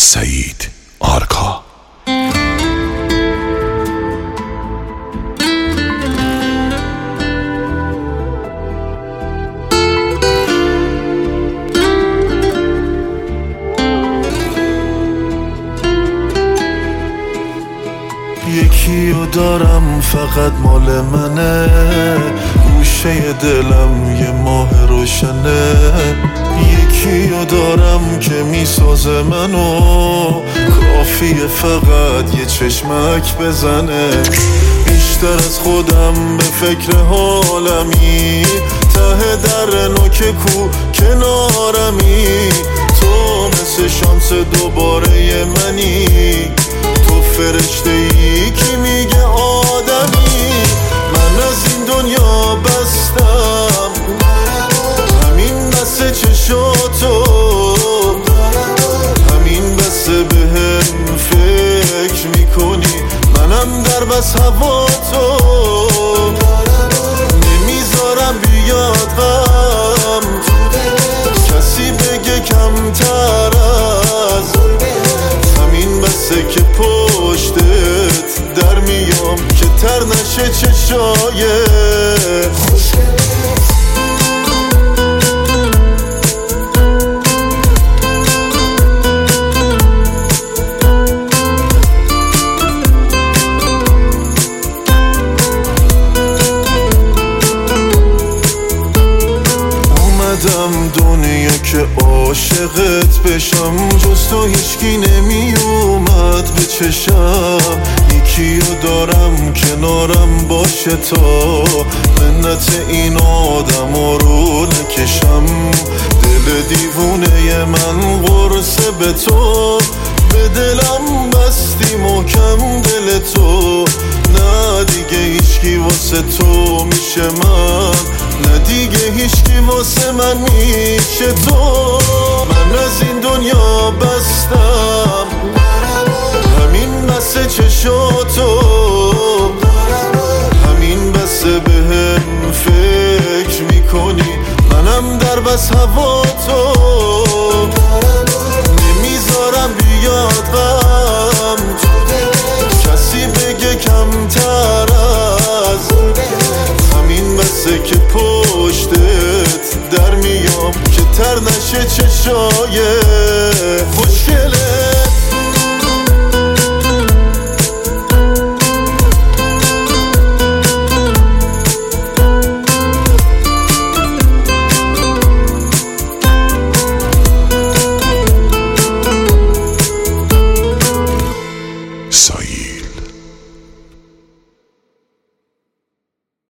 سعید آرکا. یکیو دارم فقط مال منه، گوشه دلم یه ماه روشنه. یکیو دارم که میسازه منو، کافیه فقط یه چشمک بزنه. بیشتر از خودم به فکر حالمی، ته در نوک کو کنارمی. تو مثل شانس دوباره منی، تو فرشته ای که میگه آدمی. من از این دنیا بستم، همین بسه چشاتو، همین بسه بهم فکر میکنی. منم در بس هوا تو، نمیذارم بیاد غم، کسی بگه کمتر از همین بسه که پشتت در میام که تر نشه چشای خوشگلت. اومدم دنیا که عاشقت بشم، جز تو هیچکی نمی اومد به چشم. یکیو دارم کنارم باشه تا منت این آدم رو نکشم. دل دیوونه من قرصه به تو، به دلم بستی محکم دل تو. نه دیگه هیچکی واسه تو میشه من، نه دیگه هیچکی واسه من میشه تو. من از این دنیا بستم، همین بسه چشاتو، همین بسه بهم فکر میکنی. منم در بس هوا تو، نمیذارم بیاد غم، کسی بگه کمتر از همین بسه که پشتت در میام که تر نشه چشای خوشگلت. سعید